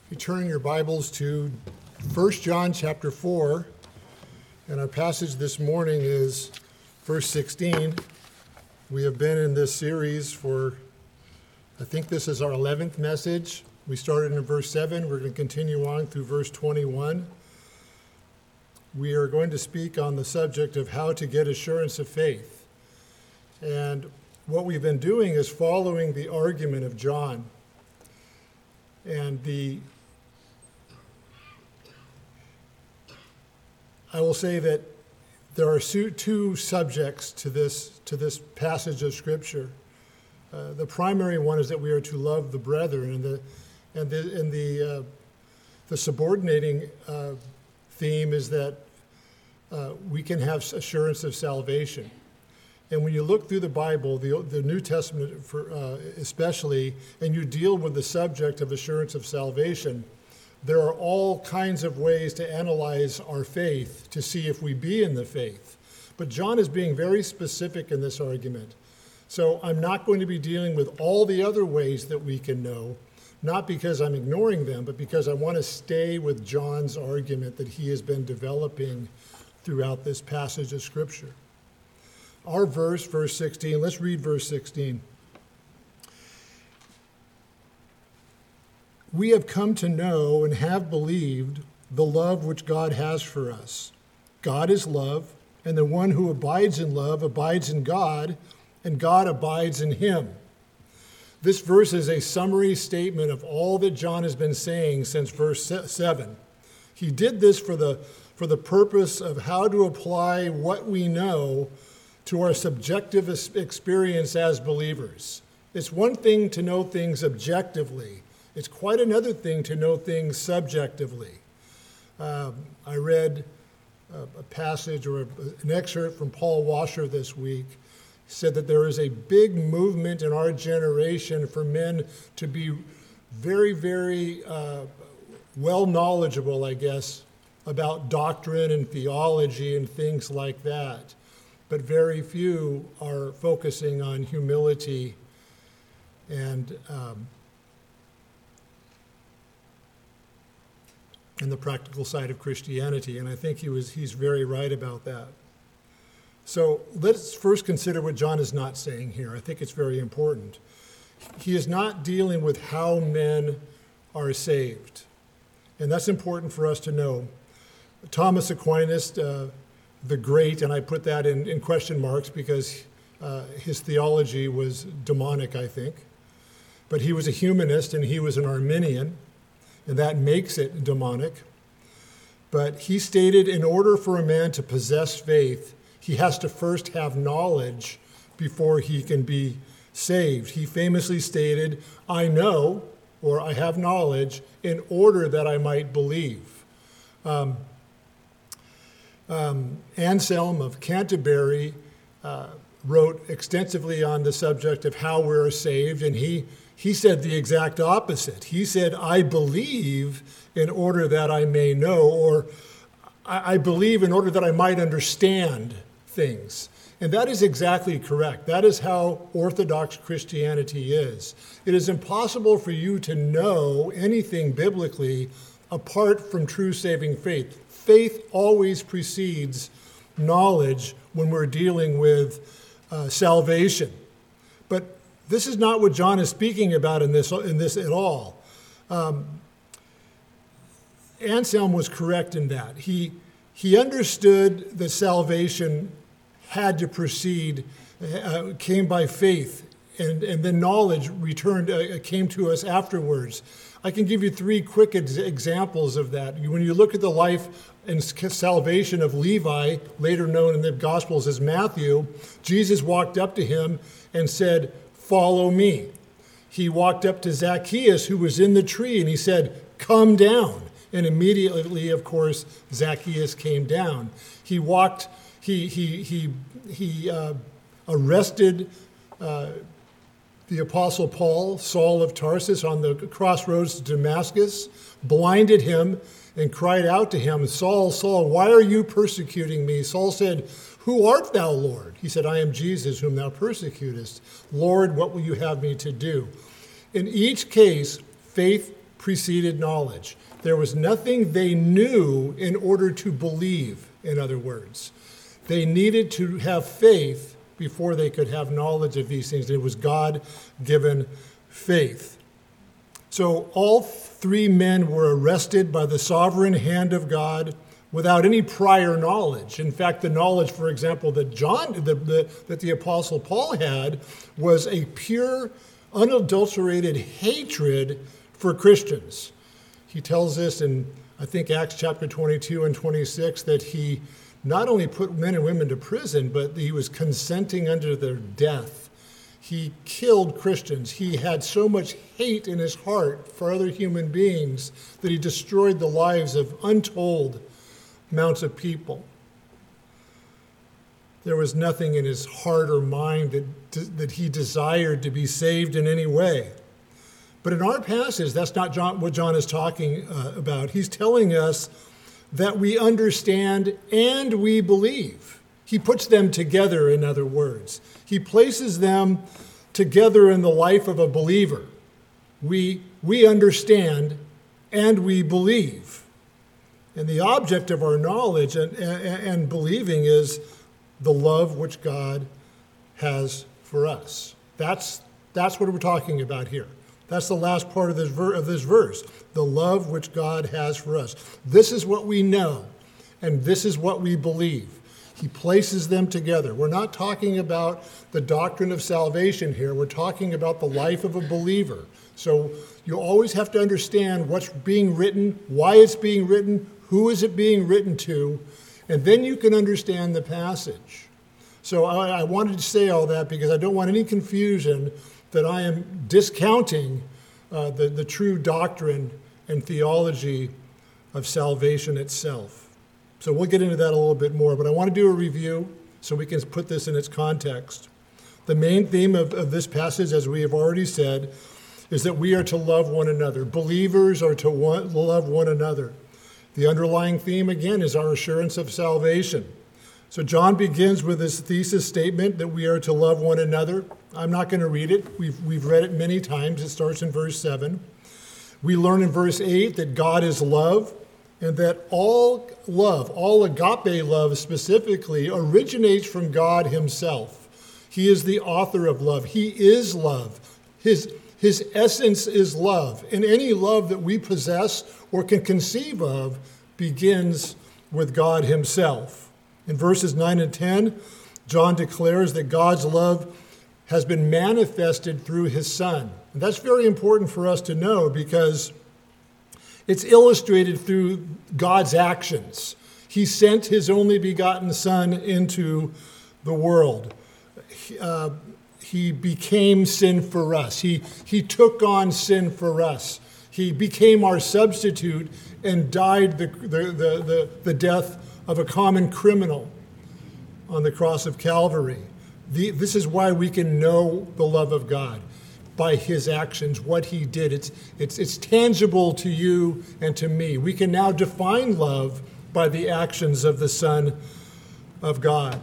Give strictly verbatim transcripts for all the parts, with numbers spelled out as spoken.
You turn your Bibles to First John chapter four, and our passage this morning is verse sixteen. We have been in this series for, I think this is our eleventh message. We started in verse seven. We're going to continue on through verse twenty-one. We are going to speak on the subject of how to get assurance of faith. And what we've been doing is following the argument of John. And the I will say that there are two subjects to this to this passage of Scripture. Uh, the primary one is that we are to love the brethren, and the and the and the uh, the subordinating uh, theme is that uh, we can have assurance of salvation. And when you look through the Bible, the the New Testament for uh, especially, and you deal with the subject of assurance of salvation, there are all kinds of ways to analyze our faith to see if we be in the faith. But John is being very specific in this argument. So I'm not going to be dealing with all the other ways that we can know, not because I'm ignoring them, but because I want to stay with John's argument that he has been developing throughout this passage of Scripture. Our verse, verse sixteen, let's read verse sixteen. We have come to know and have believed the love which God has for us. God is love, and the one who abides in love abides in God, and God abides in him. This verse is a summary statement of all that John has been saying since verse seven. He did this for the, for the purpose of how to apply what we know to our subjective experience as believers. It's one thing to know things objectively. It's quite another thing to know things subjectively. Um, I read a, a passage or a, an excerpt from Paul Washer this week. He said that there is a big movement in our generation for men to be very, very uh, well knowledgeable, I guess, about doctrine and theology and things like that. But very few are focusing on humility and um, and the practical side of Christianity, and I think he was he's very right about that. So let's first consider what John is not saying here. I think it's very important. He is not dealing with how men are saved, and that's important for us to know. Thomas Aquinas, uh, the great, and I put that in, in question marks because uh, his theology was demonic, I think, but he was a humanist and he was an Arminian, and that makes it demonic. But he stated in order for a man to possess faith, he has to first have knowledge before he can be saved. He famously stated, I know, or I have knowledge, in order that I might believe. Um, um, Anselm of Canterbury uh, wrote extensively on the subject of how we're saved, and he He said the exact opposite. He said, I believe in order that I may know, or I believe in order that I might understand things. And that is exactly correct. That is how Orthodox Christianity is. It is impossible for you to know anything biblically apart from true saving faith. Faith always precedes knowledge when we're dealing with uh, salvation. But this is not what John is speaking about in this in this at all. Um, Anselm was correct in that. He he understood that salvation had to proceed, uh, came by faith, and, and then knowledge returned, uh, came to us afterwards. I can give you three quick ex- examples of that. When you look at the life and salvation of Levi, later known in the Gospels as Matthew, Jesus walked up to him and said, follow me. He walked up to Zacchaeus, who was in the tree, and he said, come down. And immediately, of course, Zacchaeus came down. He walked, he he he he uh, arrested uh, the Apostle Paul, Saul of Tarsus, on the crossroads to Damascus, blinded him, and cried out to him, Saul, Saul, why are you persecuting me? Saul said, who art thou, Lord? He said, I am Jesus, whom thou persecutest. Lord, what will you have me to do? In each case, faith preceded knowledge. There was nothing they knew in order to believe, in other words. They needed to have faith before they could have knowledge of these things. It was God-given faith. So all three men were arrested by the sovereign hand of God without any prior knowledge. In fact, the knowledge, for example, that John, the, the, that the Apostle Paul had was a pure, unadulterated hatred for Christians. He tells us in, I think, Acts chapter twenty-two and twenty-six, that he not only put men and women to prison, but he was consenting unto their death. He killed Christians. He had so much hate in his heart for other human beings that he destroyed the lives of untold amounts of people. There was nothing in his heart or mind that, that he desired to be saved in any way. But in our passage, that's not John, what John is talking uh, about. He's telling us that we understand and we believe. He puts them together, in other words. He places them together in the life of a believer. We, we understand and we believe. And the object of our knowledge and, and, and believing is the love which God has for us. That's, that's what we're talking about here. That's the last part of this, ver- of this verse, the love which God has for us. This is what we know, and this is what we believe. He places them together. We're not talking about the doctrine of salvation here. We're talking about the life of a believer. So you always have to understand what's being written, why it's being written, who is it being written to, and then you can understand the passage. So I, I wanted to say all that because I don't want any confusion that I am discounting uh, the, the true doctrine and theology of salvation itself. So we'll get into that a little bit more, but I want to do a review so we can put this in its context. The main theme of, of this passage, as we have already said, is that we are to love one another. Believers are to want, love one another. The underlying theme, again, is our assurance of salvation. So John begins with this thesis statement that we are to love one another. I'm not going to read it. We've, we've read it many times. It starts in verse seven. We learn in verse eight that God is love, and that all love, all agape love specifically, originates from God himself. He is the author of love. He is love. His, his essence is love. And any love that we possess or can conceive of begins with God himself. In verses nine and ten, John declares that God's love has been manifested through his Son. And that's very important for us to know because it's illustrated through God's actions. He sent his only begotten Son into the world. Uh, he became sin for us. He, he took on sin for us. He became our substitute and died the, the, the, the, the death of a common criminal on the cross of Calvary. The, this is why we can know the love of God, by his actions, what he did. It's, it's, it's tangible to you and to me. We can now define love by the actions of the Son of God.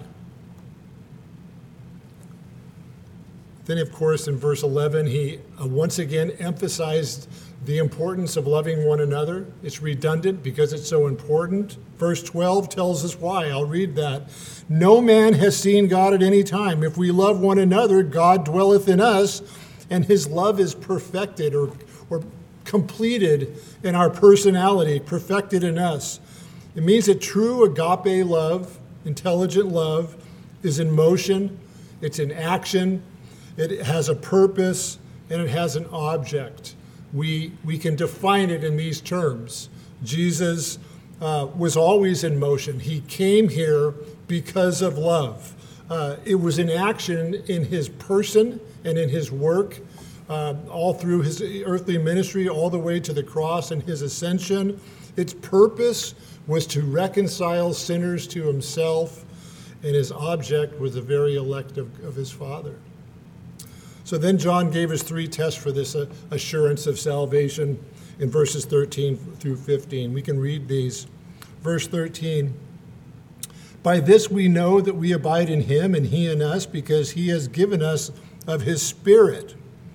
Then, of course, in verse eleven, he uh, once again emphasized the importance of loving one another. It's redundant because it's so important. Verse twelve tells us why. I'll read that. No man has seen God at any time. If we love one another, God dwelleth in us, and his love is perfected or, or completed in our personality, perfected in us. It means that true agape love, intelligent love, is in motion, it's in action, it has a purpose, and it has an object. We, we can define it in these terms. Jesus uh, was always in motion. He came here because of love. Uh, it was in action in his person and in his work, uh, all through his earthly ministry, all the way to the cross and his ascension. Its purpose was to reconcile sinners to himself, and his object was the very elect of, of his Father. So then John gave us three tests for this uh, assurance of salvation in verses thirteen through fifteen. We can read these. Verse thirteen, by this we know that we abide in him and he in us, because he has given us of his Spirit.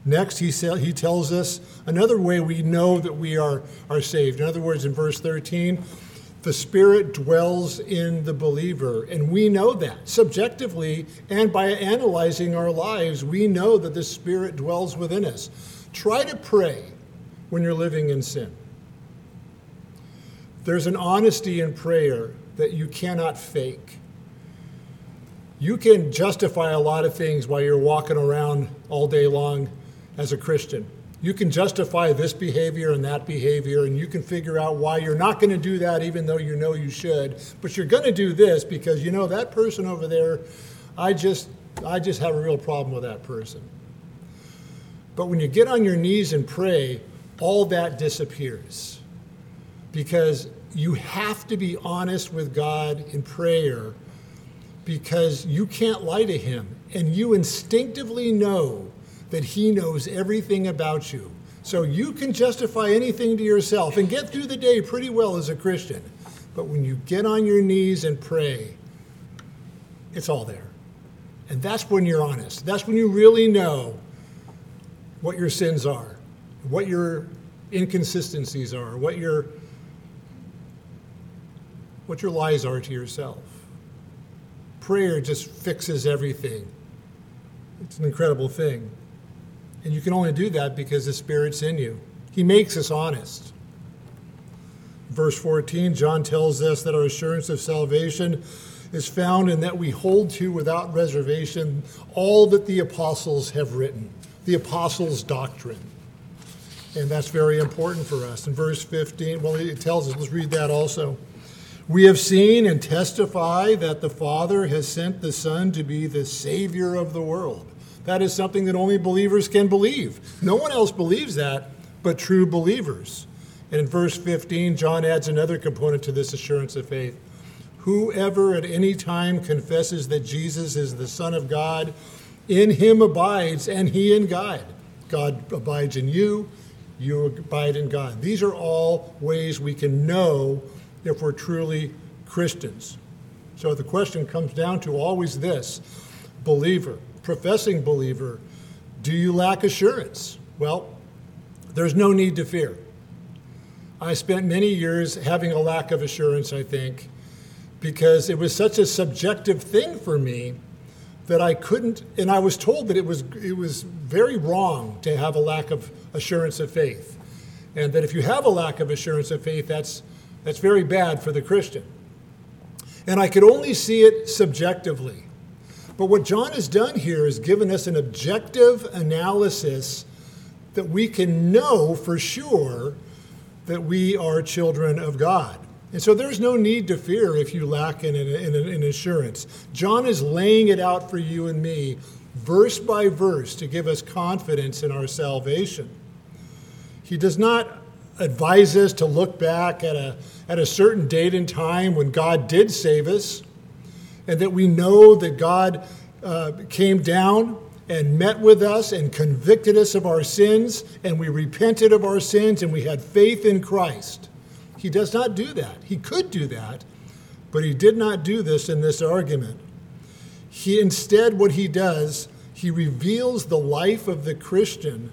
Next, he, sa- he tells us another way we know that we are, are saved. In other words, in verse thirteen, the Spirit dwells in the believer, and we know that subjectively, and by analyzing our lives, we know that the Spirit dwells within us. Try to pray when you're living in sin. There's an honesty in prayer that you cannot fake. You can justify a lot of things while you're walking around all day long as a Christian. You can justify this behavior and that behavior, and you can figure out why you're not going to do that even though you know you should, but you're going to do this because, you know, that person over there, I just, I just have a real problem with that person. But when you get on your knees and pray, all that disappears because you have to be honest with God in prayer because you can't lie to him, and you instinctively know that he knows everything about you. So you can justify anything to yourself and get through the day pretty well as a Christian. But when you get on your knees and pray, it's all there. And that's when you're honest. That's when you really know what your sins are, what your inconsistencies are, what your what your lies are to yourself. Prayer just fixes everything. It's an incredible thing. And you can only do that because the Spirit's in you. He makes us honest. Verse fourteen, John tells us that our assurance of salvation is found in that we hold to without reservation all that the apostles have written, the apostles' doctrine. And that's very important for us. In verse fifteen, well, it tells us, let's read that also. We have seen and testify that the Father has sent the Son to be the Savior of the world. That is something that only believers can believe. No one else believes that but true believers. And in verse fifteen, John adds another component to this assurance of faith. Whoever at any time confesses that Jesus is the Son of God, in him abides, and he in God. God abides in you, you abide in God. These are all ways we can know if we're truly Christians. So the question comes down to always this: believer, professing believer, do you lack assurance? Well, there's no need to fear. I spent many years having a lack of assurance, I think, because it was such a subjective thing for me that I couldn't, and I was told that it was it was very wrong to have a lack of assurance of faith, and that if you have a lack of assurance of faith, that's that's very bad for the Christian. And I could only see it subjectively. But what John has done here is given us an objective analysis that we can know for sure that we are children of God. And so there's no need to fear if you lack in an, an assurance. John is laying it out for you and me, verse by verse, to give us confidence in our salvation. He does not advise us to look back at a, at a certain date and time when God did save us, and that we know that God uh, came down and met with us and convicted us of our sins, and we repented of our sins, and we had faith in Christ. He does not do that. He could do that, but he did not do this in this argument. He instead, what he does, he reveals the life of the Christian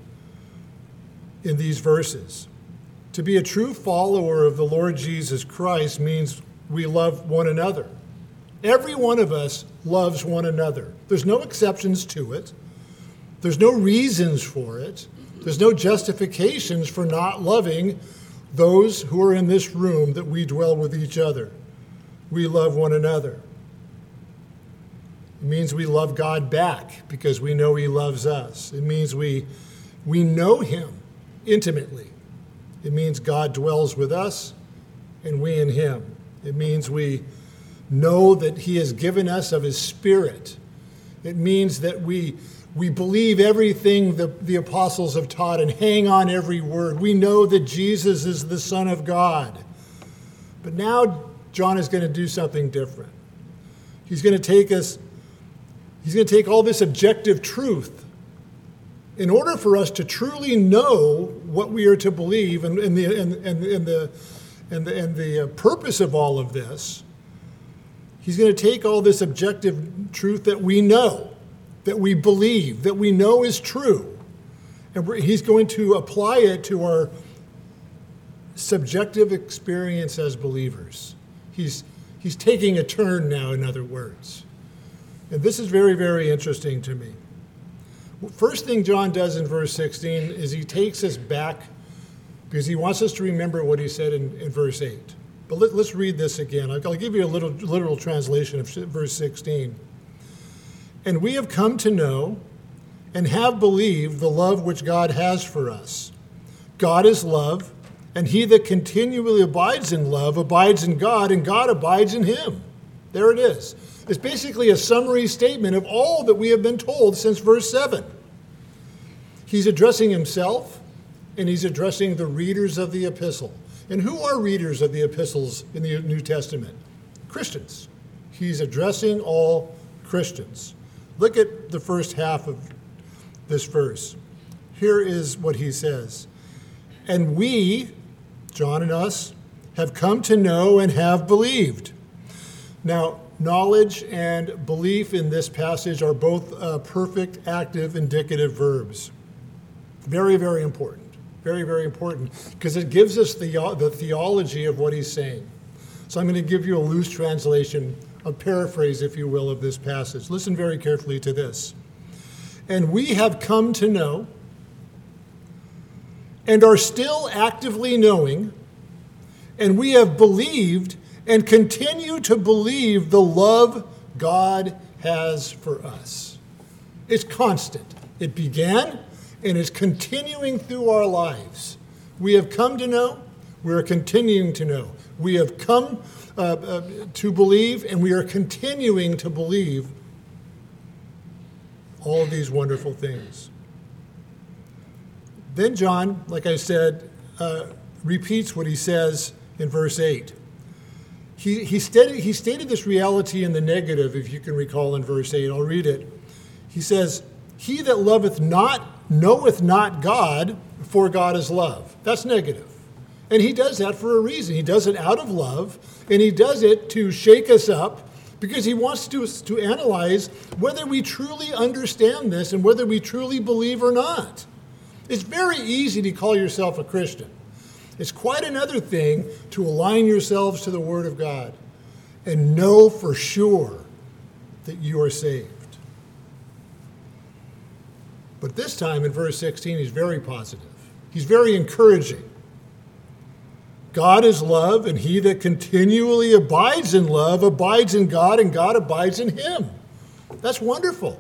in these verses. To be a true follower of the Lord Jesus Christ means we love one another. Every one of us loves one another. There's no exceptions to it. There's no reasons for it. There's no justifications for not loving those who are in this room that we dwell with each other. We love one another. It means we love God back because we know he loves us. It means we, we know him intimately. It means God dwells with us and we in him. It means we know that he has given us of his Spirit. It means that we we believe everything the, the apostles have taught and hang on every word. We know that Jesus is the Son of God. But now John is going to do something different. He's going to take us, he's going to take all this objective truth. In order for us to truly know what we are to believe and, and, the, and, and, and the, and the, and the purpose of all of this, he's going to take all this objective truth that we know, that we believe, that we know is true, And we're, he's going to apply it to our subjective experience as believers. He's, he's taking a turn now, in other words. And this is very, very interesting to me. First thing John does in verse sixteen is he takes us back because he wants us to remember what he said in, in verse eight. But let, let's read this again. I'll, I'll give you a little literal translation of verse sixteen. And we have come to know and have believed the love which God has for us. God is love, and he that continually abides in love abides in God, and God abides in him. There it is. It's basically a summary statement of all that we have been told since verse seven. He's addressing himself, and he's addressing the readers of the epistle. And who are readers of the epistles in the New Testament? Christians. He's addressing all Christians. Look at the first half of this verse. Here is what he says. And we, John and us, have come to know and have believed. Now, knowledge and belief in this passage are both uh, perfect, active, indicative verbs. Very, very important. Very, very important, because it gives us the, the theology of what he's saying. So I'm going to give you a loose translation, a paraphrase, if you will, of this passage. Listen very carefully to this. And we have come to know and are still actively knowing, and we have believed and continue to believe the love God has for us. It's constant. It began and is continuing through our lives. We have come to know, we are continuing to know. We have come uh, uh, to believe, and we are continuing to believe all of these wonderful things. Then John, like I said, uh, repeats what he says in verse eight. He, he, stated, he stated this reality in the negative, if you can recall in verse eight. I'll read it. He says, he that loveth not knoweth not God, for God is love. That's negative. And he does that for a reason. He does it out of love, and he does it to shake us up because he wants to, to analyze whether we truly understand this and whether we truly believe or not. It's very easy to call yourself a Christian. It's quite another thing to align yourselves to the Word of God and know for sure that you are saved. But this time in verse sixteen, he's very positive. He's very encouraging. God is love, and he that continually abides in love abides in God, and God abides in him. That's wonderful.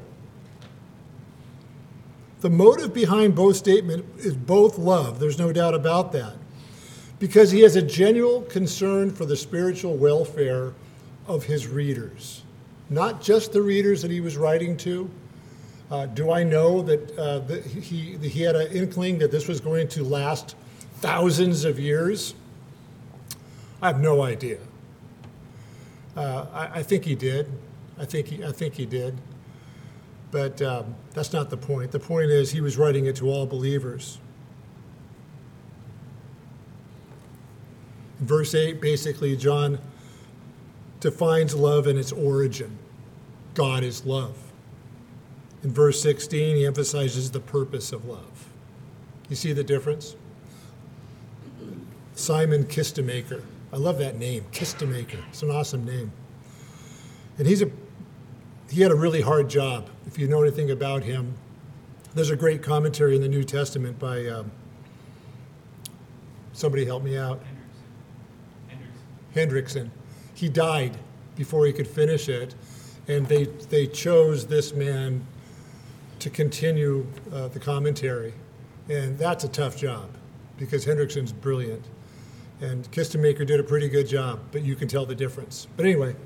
The motive behind both statements is both love. There's no doubt about that. Because he has a genuine concern for the spiritual welfare of his readers. Not just the readers that he was writing to. Uh, do I know that, uh, that he, that he had an inkling that this was going to last thousands of years? I have no idea. Uh, I, I think he did. I think he, I think he did. But um, that's not the point. The point is he was writing it to all believers. In verse eight, basically, John defines love and its origin. God is love. In verse sixteen, he emphasizes the purpose of love. You see the difference? Simon Kistemaker. I love that name, Kistemaker. It's an awesome name. And he's a he had a really hard job. If you know anything about him, there's a great commentary in the New Testament by um, somebody help me out. Hendrickson. He died before he could finish it, and they they chose this man to continue uh, the commentary, and that's a tough job because Hendrickson's brilliant, and Kistemaker did a pretty good job, but you can tell the difference. But anyway,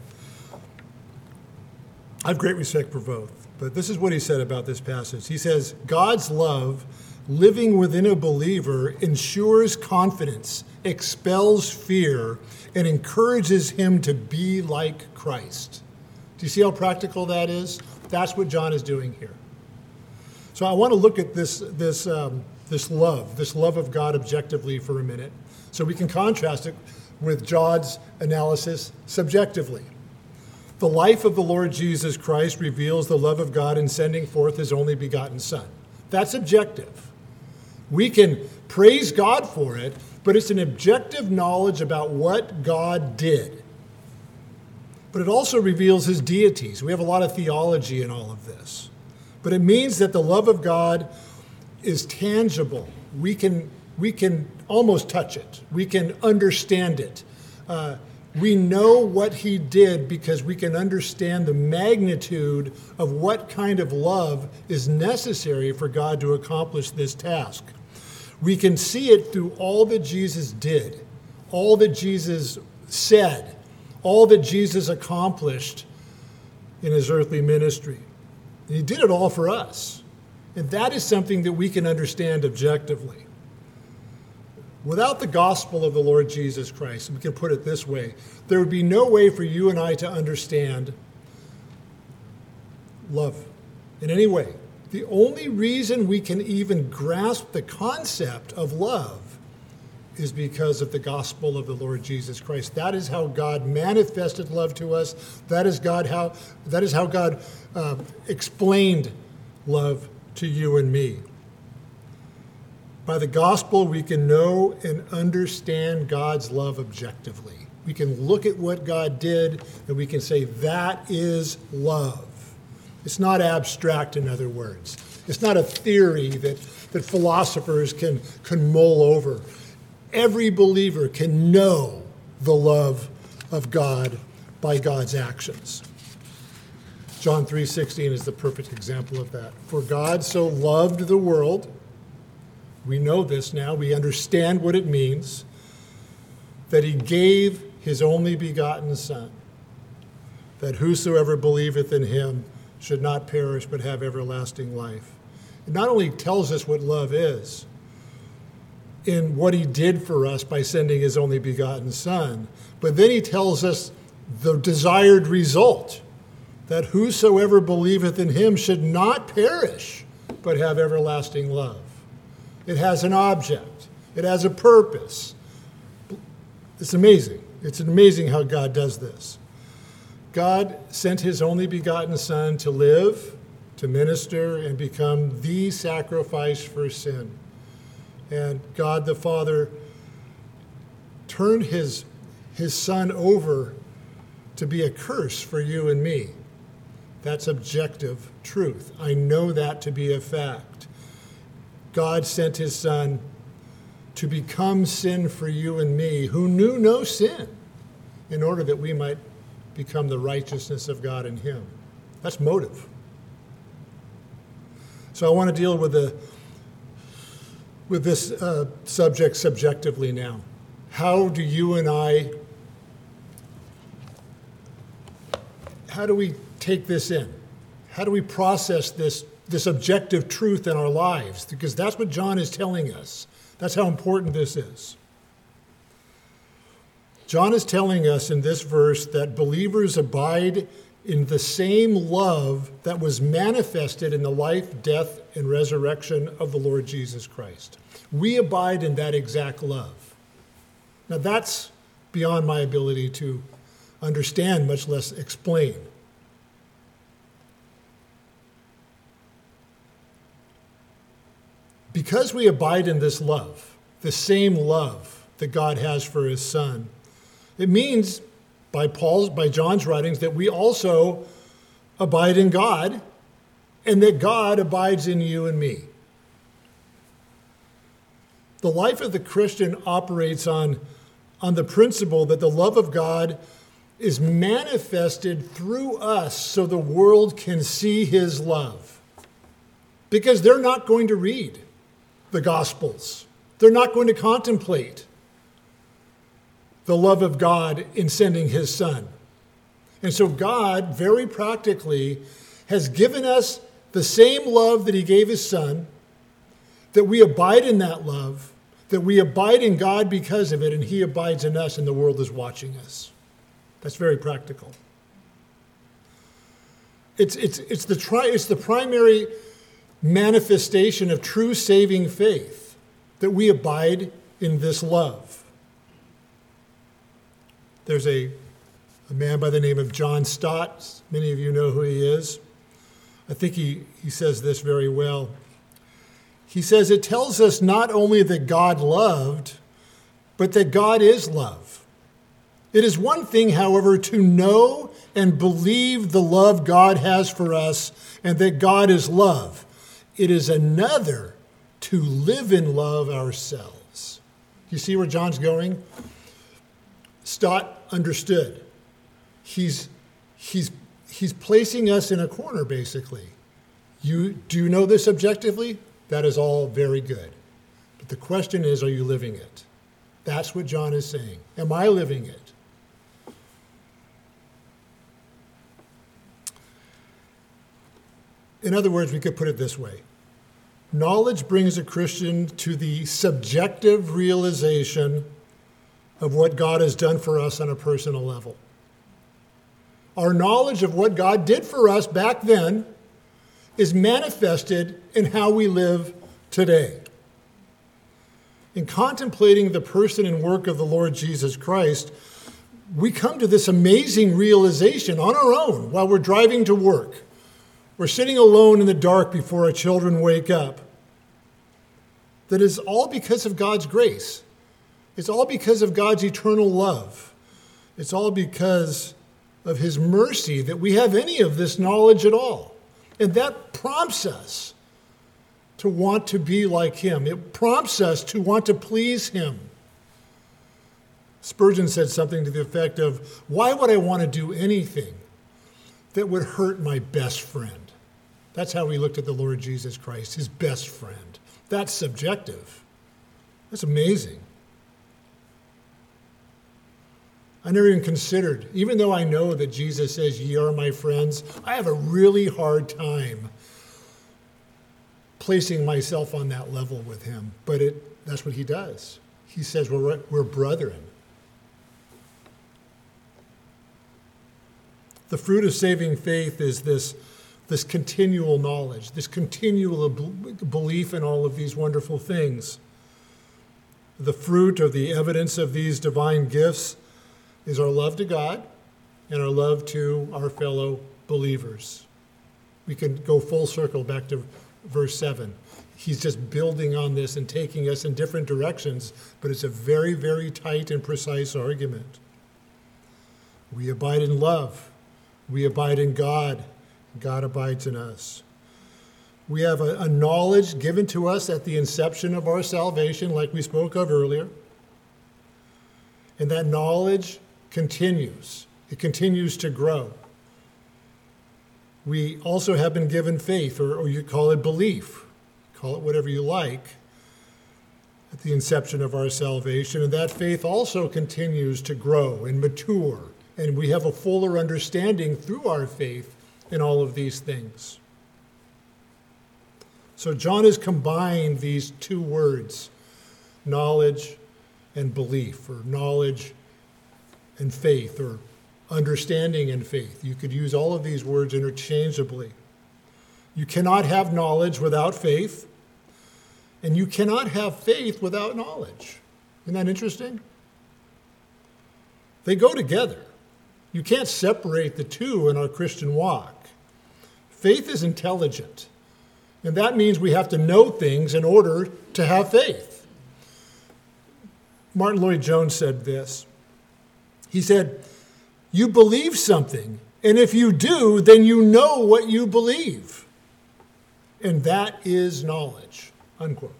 I have great respect for both, but this is what he said about this passage. He says, God's love living within a believer ensures confidence, expels fear, and encourages him to be like Christ. Do you see how practical that is? That's what John is doing here. So I want to look at this, this, um, this love, this love of God objectively for a minute, so we can contrast it with John's analysis subjectively. The life of the Lord Jesus Christ reveals the love of God in sending forth his only begotten Son. That's objective. We can praise God for it, but it's an objective knowledge about what God did. But it also reveals his deities. We have a lot of theology in all of this. But it means that the love of God is tangible. We can, we can almost touch it. We can understand it. Uh, we know what he did because we can understand the magnitude of what kind of love is necessary for God to accomplish this task. We can see it through all that Jesus did, all that Jesus said, all that Jesus accomplished in his earthly ministry. And he did it all for us. And that is something that we can understand objectively. Without the gospel of the Lord Jesus Christ, we can put it this way, there would be no way for you and I to understand love in any way. The only reason we can even grasp the concept of love is because of the gospel of the Lord Jesus Christ. That is how God manifested love to us. That is God how that is how God uh, explained love to you and me. By the gospel, we can know and understand God's love objectively. We can look at what God did and we can say that is love. It's not abstract, in other words. It's not a theory that, that philosophers can, can mull over. Every believer can know the love of God by God's actions. John three sixteen is the perfect example of that. For God so loved the world, we know this now, we understand what it means, that he gave his only begotten Son, that whosoever believeth in him should not perish but have everlasting life. It not only tells us what love is, in what he did for us by sending his only begotten Son, but then he tells us the desired result, that whosoever believeth in him should not perish, but have everlasting love. It has an object. It has a purpose. It's amazing. It's amazing how God does this. God sent his only begotten Son to live, to minister, and become the sacrifice for sin. And God the Father turned his, his Son over to be a curse for you and me. That's objective truth. I know that to be a fact. God sent his Son to become sin for you and me, who knew no sin, in order that we might become the righteousness of God in him. That's motive. So I want to deal with the with this uh, subject subjectively now. How do you and I, how do we take this in? How do we process this, this objective truth in our lives? Because that's what John is telling us. That's how important this is. John is telling us in this verse that believers abide in the same love that was manifested in the life, death, and resurrection of the Lord Jesus Christ. We abide in that exact love. Now that's beyond my ability to understand, much less explain. Because we abide in this love, the same love that God has for his Son, it means, by Paul's, by John's writings, that we also abide in God and that God abides in you and me. The life of the Christian operates on, on the principle that the love of God is manifested through us so the world can see his love. Because they're not going to read the Gospels. They're not going to contemplate the love of God in sending his Son. And so God, very practically, has given us the same love that he gave his Son, that we abide in that love, that we abide in God because of it, and he abides in us and the world is watching us. That's very practical. It's, it's, it's, the, tri- it's the primary manifestation of true saving faith, that we abide in this love. There's a, a man by the name of John Stott. Many of you know who he is. I think he, he says this very well. He says it tells us not only that God loved, but that God is love. It is one thing, however, to know and believe the love God has for us and that God is love. It is another to live in love ourselves. You see where John's going? Stott understood. He's, he's, he's placing us in a corner, basically. You do know this objectively? That is all very good. But the question is, are you living it? That's what John is saying. Am I living it? In other words, we could put it this way. Knowledge brings a Christian to the subjective realization of what God has done for us on a personal level. Our knowledge of what God did for us back then is manifested in how we live today. In contemplating the person and work of the Lord Jesus Christ, we come to this amazing realization on our own while we're driving to work. We're sitting alone in the dark before our children wake up. That is all because of God's grace. It's all because of God's eternal love. It's all because of his mercy that we have any of this knowledge at all. And that prompts us to want to be like him. It prompts us to want to please him. Spurgeon said something to the effect of, why would I want to do anything that would hurt my best friend? That's how he looked at the Lord Jesus Christ, his best friend. That's subjective. That's amazing. I never even considered, even though I know that Jesus says, ye are my friends, I have a really hard time placing myself on that level with him. But it, that's what he does. He says we're, we're brethren. The fruit of saving faith is this, this continual knowledge, this continual belief in all of these wonderful things. The fruit or the evidence of these divine gifts is our love to God and our love to our fellow believers. We can go full circle back to verse seven. He's just building on this and taking us in different directions, but it's a very, very tight and precise argument. We abide in love. We abide in God. God abides in us. We have a, a knowledge given to us at the inception of our salvation, like we spoke of earlier. And that knowledge continues. It continues to grow. We also have been given faith, or, or you call it belief. Call it whatever you like, at the inception of our salvation. And that faith also continues to grow and mature. And we have a fuller understanding through our faith in all of these things. So John has combined these two words, knowledge and belief, or knowledge and faith, or understanding and faith. You could use all of these words interchangeably. You cannot have knowledge without faith, and you cannot have faith without knowledge. Isn't that interesting? They go together. You can't separate the two in our Christian walk. Faith is intelligent, and that means we have to know things in order to have faith. Martin Lloyd-Jones said this. He said, you believe something, and if you do, then you know what you believe. And that is knowledge, unquote.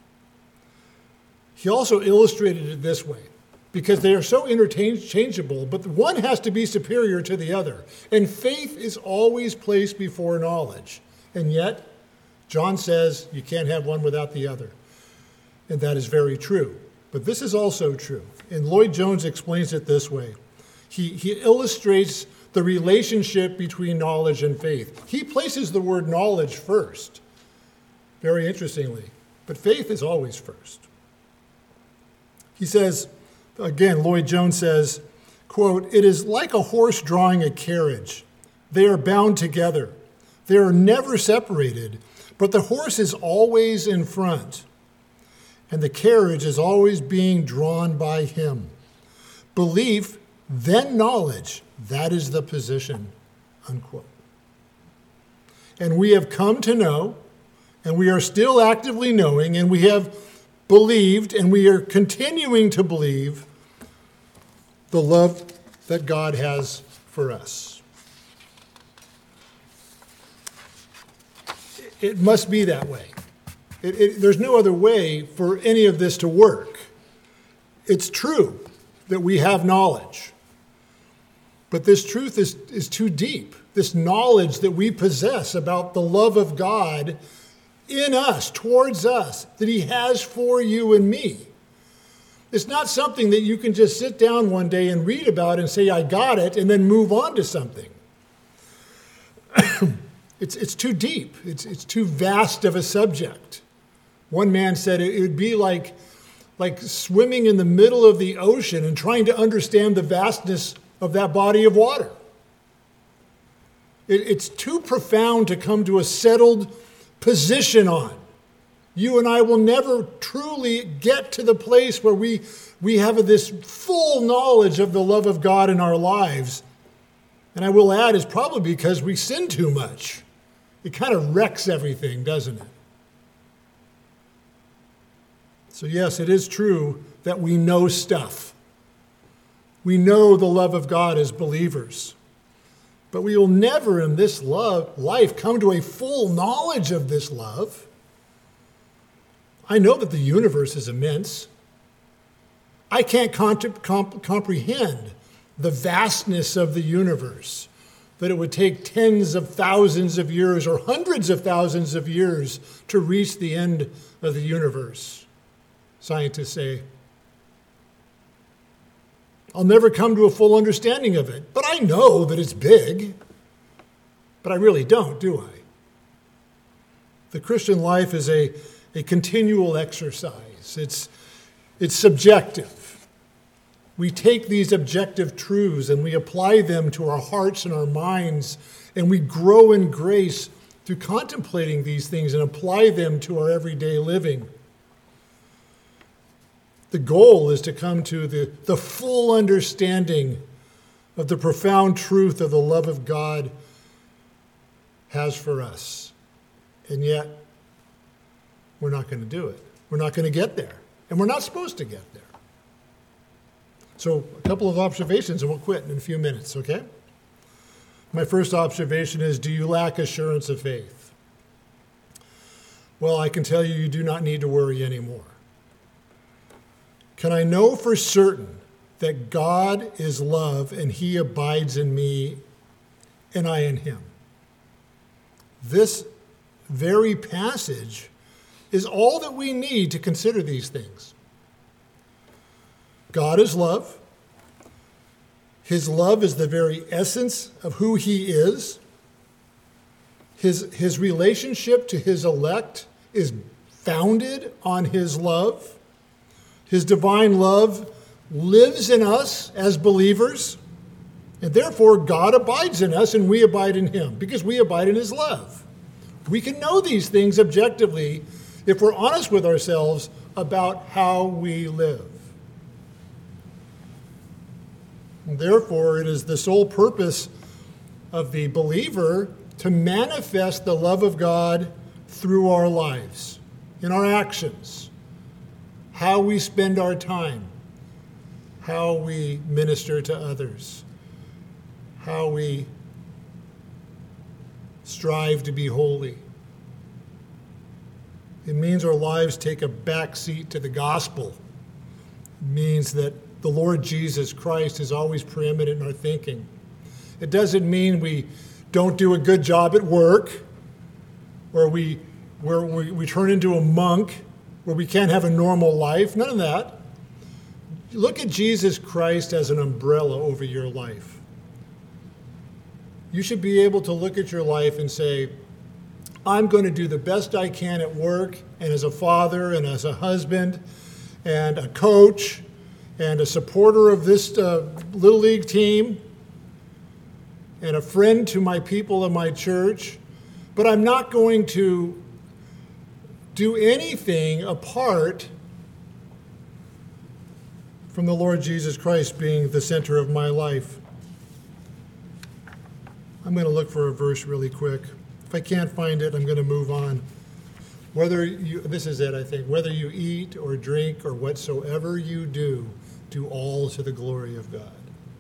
He also illustrated it this way, because they are so interchangeable, but one has to be superior to the other. And faith is always placed before knowledge. And yet, John says you can't have one without the other. And that is very true. But this is also true. And Lloyd-Jones explains it this way. He, he illustrates the relationship between knowledge and faith. He places the word knowledge first, very interestingly. But faith is always first. He says, again, Lloyd-Jones says, quote, it is like a horse drawing a carriage. They are bound together. They are never separated, but the horse is always in front, and the carriage is always being drawn by him. Belief, then knowledge, that is the position, unquote. And we have come to know and we are still actively knowing, and we have believed, and we are continuing to believe the love that God has for us. It must be that way. It, it, there's no other way for any of this to work. It's true that we have knowledge, but this truth is, is too deep. This knowledge that we possess about the love of God in us, towards us, that he has for you and me. It's not something that you can just sit down one day and read about and say, I got it, and then move on to something. it's, it's too deep. It's, it's too vast of a subject. One man said it would be like, like swimming in the middle of the ocean and trying to understand the vastness of that body of water. It, it's too profound to come to a settled position on. You and I will never truly get to the place where we, we have this full knowledge of the love of God in our lives. And I will add, it's probably because we sin too much. It kind of wrecks everything, doesn't it? So yes, it is true that we know stuff. We know the love of God as believers. But we will never in this love, life come to a full knowledge of this love. I know that the universe is immense. I can't comp- comp- comprehend the vastness of the universe, that it would take tens of thousands of years or hundreds of thousands of years to reach the end of the universe. Scientists say, I'll never come to a full understanding of it, but I know that it's big. But I really don't, do I? The Christian life is a, a continual exercise. It's, it's subjective. We take these objective truths and we apply them to our hearts and our minds, and we grow in grace through contemplating these things and apply them to our everyday living. The goal is to come to the, the full understanding of the profound truth of the love of God has for us. And yet, we're not going to do it. We're not going to get there. And we're not supposed to get there. So, a couple of observations, and we'll quit in a few minutes, okay? My first observation is, do you lack assurance of faith? Well, I can tell you, you do not need to worry anymore. Can I know for certain that God is love and he abides in me and I in him? This very passage is all that we need to consider these things. God is love. His love is the very essence of who he is. His, his relationship to his elect is founded on his love. His divine love lives in us as believers, and therefore God abides in us and we abide in him because we abide in his love. We can know these things objectively if we're honest with ourselves about how we live. And therefore, it is the sole purpose of the believer to manifest the love of God through our lives, in our actions, how we spend our time, how we minister to others, how we strive to be holy. It means our lives take a back seat to the gospel. It means that the Lord Jesus Christ is always preeminent in our thinking. It doesn't mean we don't do a good job at work, or we, where we, we turn into a monk, where we can't have a normal life. None of that. Look at Jesus Christ as an umbrella over your life. You should be able to look at your life and say, I'm going to do the best I can at work and as a father and as a husband and a coach and a supporter of this uh, Little League team and a friend to my people in my church, but I'm not going to do anything apart from the Lord Jesus Christ being the center of my life. I'm going to look for a verse really quick. If I can't find it, I'm going to move on. Whether you, this is it, I think, whether you eat or drink or whatsoever you do, do all to the glory of God.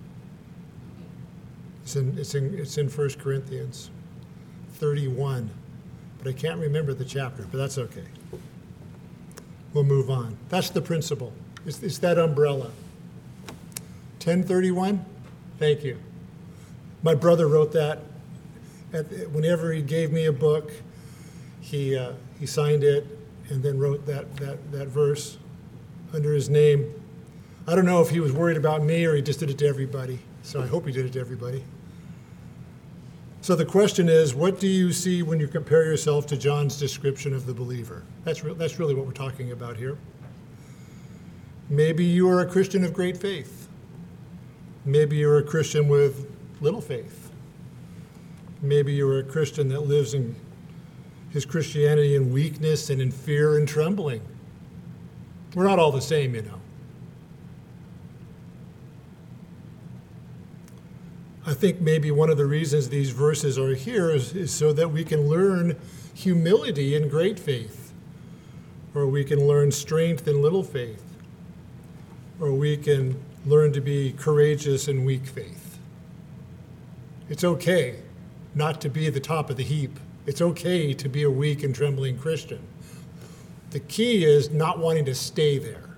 It's in, it's in, it's in First Corinthians thirty-one, but I can't remember the chapter, but that's okay. We'll move on. That's the principle. It's, it's that umbrella. ten thirty-one? Thank you. My brother wrote that. At, whenever he gave me a book, he uh, he signed it and then wrote that, that, that verse under his name. I don't know if he was worried about me or he just did it to everybody. So I hope he did it to everybody. So the question is, what do you see when you compare yourself to John's description of the believer? That's, re- that's really what we're talking about here. Maybe you are a Christian of great faith. Maybe you're a Christian with little faith. Maybe you're a Christian that lives in his Christianity in weakness and in fear and trembling. We're not all the same, you know. I think maybe one of the reasons these verses are here is, is so that we can learn humility in great faith, or we can learn strength in little faith, or we can learn to be courageous in weak faith. It's okay not to be at the top of the heap. It's okay to be a weak and trembling Christian. The key is not wanting to stay there.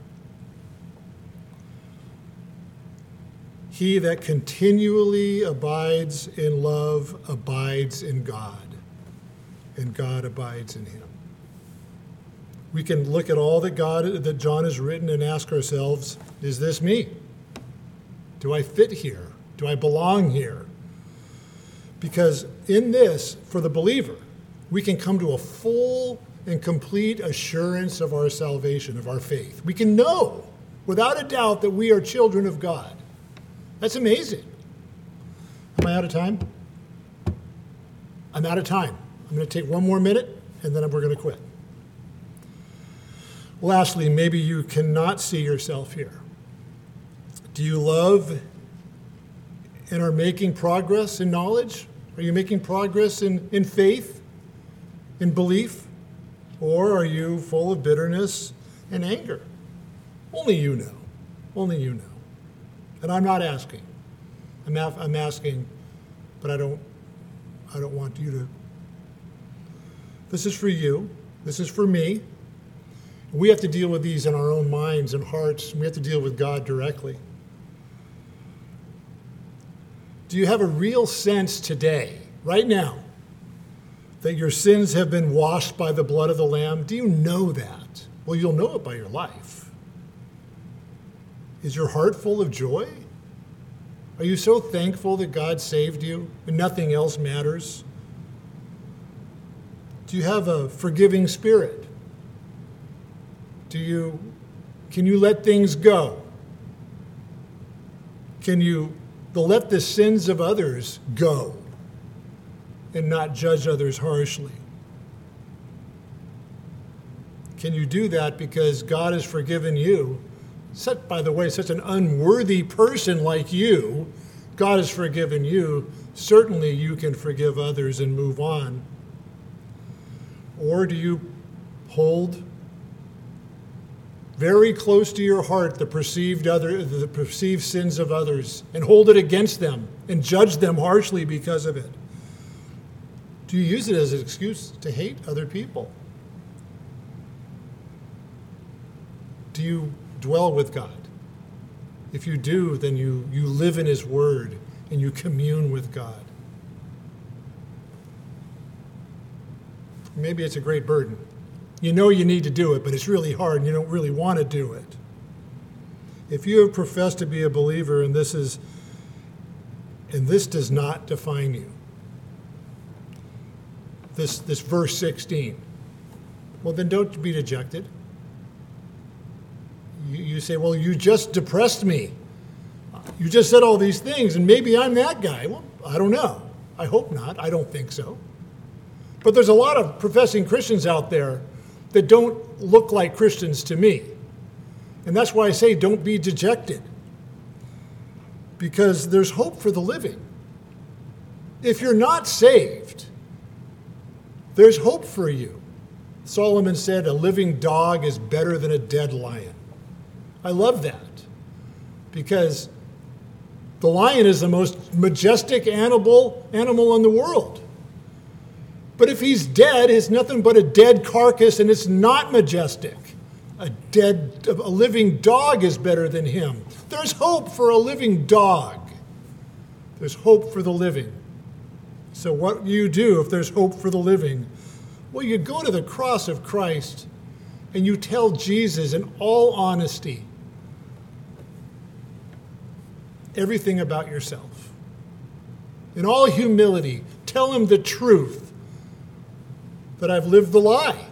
He that continually abides in love abides in God, and God abides in him. We can look at all that God, that John has written and ask ourselves, is this me? Do I fit here? Do I belong here? Because in this, for the believer, we can come to a full and complete assurance of our salvation, of our faith. We can know without a doubt that we are children of God. That's amazing. Am I out of time? I'm out of time. I'm going to take one more minute, and then we're going to quit. Lastly, maybe you cannot see yourself here. Do you love and are making progress in knowledge? Are you making progress in, in faith, in belief? Or are you full of bitterness and anger? Only you know. Only you know. And I'm not asking. I'm, af- I'm asking, but I don't, I don't want you to. This is for you. This is for me. We have to deal with these in our own minds and hearts. We have to deal with God directly. Do you have a real sense today, right now, that your sins have been washed by the blood of the Lamb? Do you know that? Well, you'll know it by your life. Is your heart full of joy? Are you so thankful that God saved you and nothing else matters? Do you have a forgiving spirit? Do you, can you let things go? Can you let the sins of others go and not judge others harshly? Can you do that because God has forgiven you? Such, by the way, such an unworthy person like you, God has forgiven you. Certainly you can forgive others and move on. Or do you hold very close to your heart the perceived other, the perceived sins of others and hold it against them and judge them harshly because of it? Do you use it as an excuse to hate other people? Do you dwell with God? If you do, then you, you live in his word and you commune with God. Maybe it's a great burden. You know you need to do it, but it's really hard and you don't really want to do it. If you have professed to be a believer and this is, and this does not define you, this, this verse sixteen, well then don't be dejected. You, you say, well, you just depressed me. You just said all these things and maybe I'm that guy. Well, I don't know. I hope not. I don't think so. But there's a lot of professing Christians out there that don't look like Christians to me. And that's why I say don't be dejected. Because there's hope for the living. If you're not saved, there's hope for you. Solomon said, a living dog is better than a dead lion. I love that, because the lion is the most majestic animal, animal in the world. But if he's dead, it's nothing but a dead carcass, and it's not majestic. A dead, a living dog is better than him. There's hope for a living dog. There's hope for the living. So what do you do if there's hope for the living? Well, you go to the cross of Christ and you tell Jesus in all honesty everything about yourself. In all humility, tell him the truth, that I've lived the lie.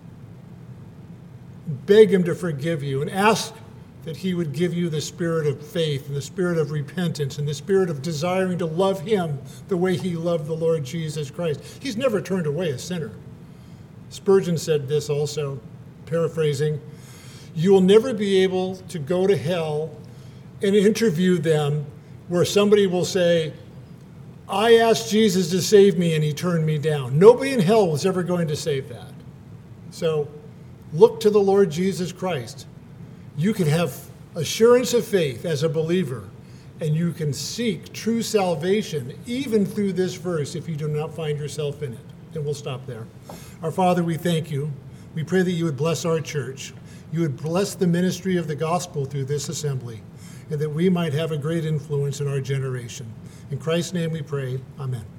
Beg him to forgive you and ask that he would give you the spirit of faith and the spirit of repentance and the spirit of desiring to love him the way he loved the Lord Jesus Christ. He's never turned away a sinner. Spurgeon said this also, paraphrasing, you will never be able to go to hell and interview them where somebody will say, I asked Jesus to save me and he turned me down. Nobody in hell was ever going to save that. So look to the Lord Jesus Christ. You can have assurance of faith as a believer, and you can seek true salvation even through this verse if you do not find yourself in it. And we'll stop there. Our Father, we thank you. We pray that you would bless our church. You would bless the ministry of the gospel through this assembly, and that we might have a great influence in our generation. In Christ's name we pray. Amen.